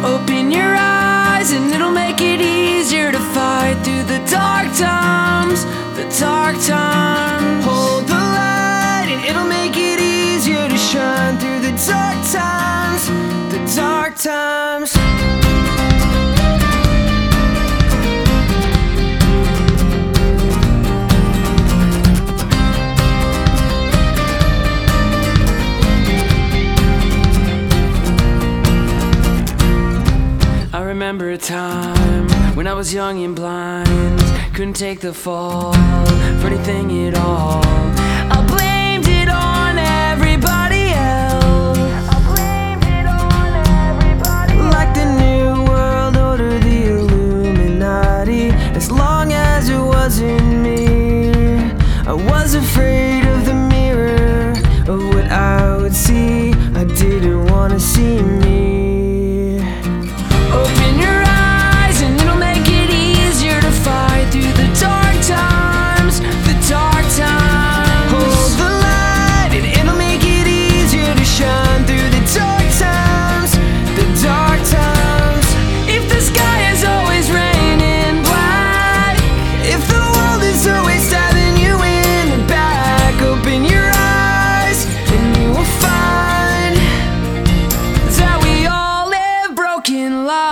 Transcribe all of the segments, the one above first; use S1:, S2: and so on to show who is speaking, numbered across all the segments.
S1: Open your eyes and it'll make it easier to fight through the dark times, the dark times. Hold the light and it'll make it easier to shine through the dark times, the dark times. I remember a time when I was young and blind, couldn't take the fall for anything at all. I blamed it on everybody else. Like the New World Order, the Illuminati. As long as it wasn't me, I was afraid of the mirror, of what I would see. I didn't want to see me. Open your eyes and it'll make it easier to fight through the dark times, the dark times. Hold the light and it'll make it easier to shine through the dark times, the dark times. If the sky is always raining black, if the world is always stabbing you in the back, open your eyes and you will find that we all live broken lives.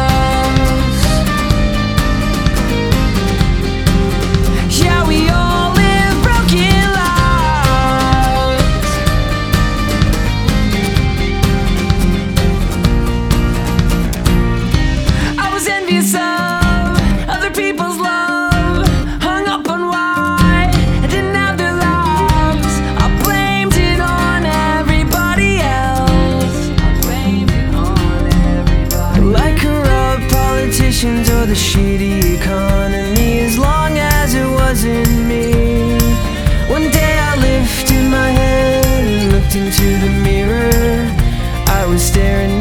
S1: Or the shitty economy, as long as it wasn't me. One day I lifted my head and looked into the mirror. I was staring